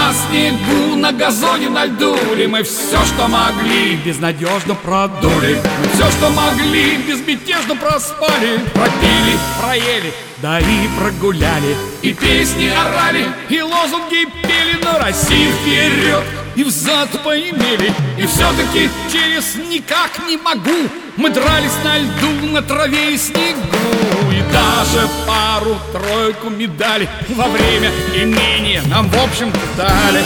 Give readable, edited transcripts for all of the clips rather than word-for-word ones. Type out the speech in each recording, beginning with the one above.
на снегу, на газоне, на льду. И мы все, что могли, безнадежно продули. Мы все, что могли, безмятежно проспали. Пропили, проели, да и прогуляли. И песни орали, и лозунги пели. Но Россию вперед и взад поимели. И все-таки через «никак не могу» мы дрались на льду, на траве и снегу. И даже пару-тройку медалей во время имения нам, в общем, дали.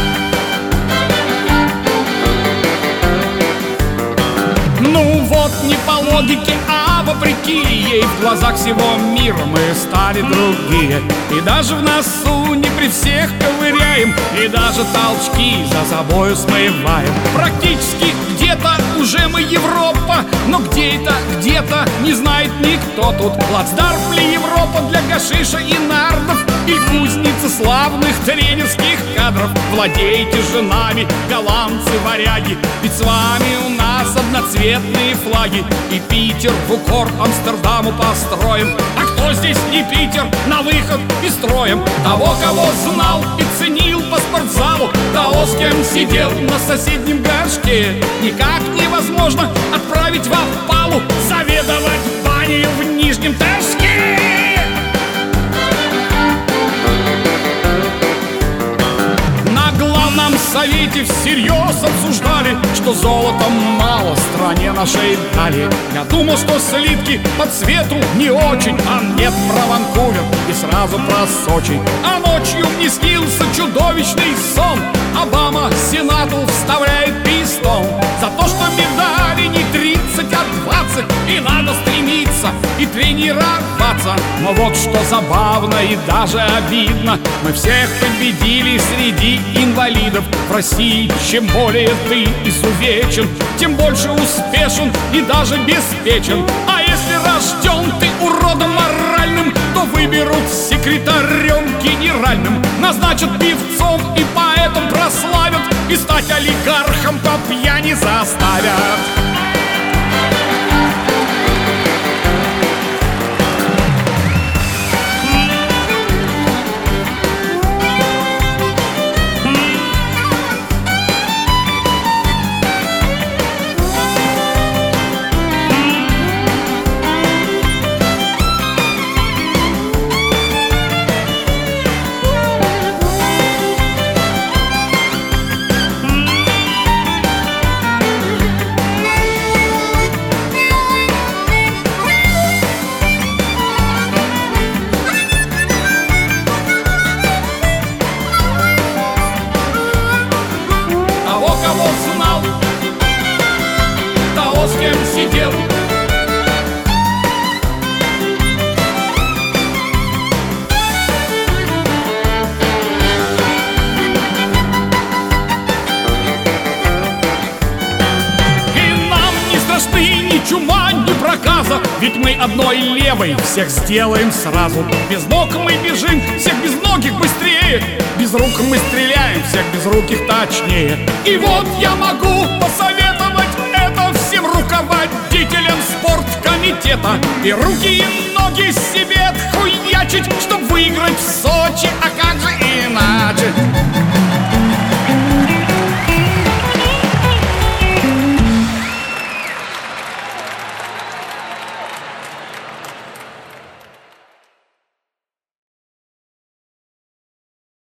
Ну вот, не по логике, а вопреки ей, в глазах всего мира мы стали другие. И даже в носу не при всех ковыряем, и даже толчки за собою смываем. Практически где-то уже мы Европа, но где это, где-то не знает никто. Тут плацдарм ли Европа для гашиша и нардов, или кузница славных тренерских кадров? Владеете же нами, голландцы, варяги, ведь с вами у нас одноцветные флаги. И Питер в укор Амстердаму построен. А кто здесь не Питер, на выход и строем? Того, кого знал и ценил по спортзалу, того, с кем сидел на соседнем горшке, никак невозможно отправить в опалу, заведовать баней в Нижнем Ташке. На главном совете всерьез обсуждали, что золота мало стране нашей дали. Я думал, что слитки по цвету не очень, а нет, про Ванкувер и сразу про Сочи. А ночью мне снился чудовищный сон. Обама Сенату вставляет пистон за то, что медали не 30, а 20. И надо стремиться и тренироваться. Но вот что забавно и даже обидно: мы всех победили среди инвалидов. В России чем более ты изувечен, тем больше успешен и даже беспечен. А если рожден ты уродом моральным, то выберут секретарем генеральным, назначат певцом и поэтом прославят, и стать олигархом по пьяни заставят. Кого знал, того, с кем сидел. И нам не страшны ни чума, ни проказа, ведь мы одной левой всех сделаем сразу. Без ног мы бежим, всех безногих быстрее. Без рук мы стреляем, всех безруких точнее. И вот я могу посоветовать это всем руководителям спорткомитета: и руки, и ноги себе отхуячить, чтоб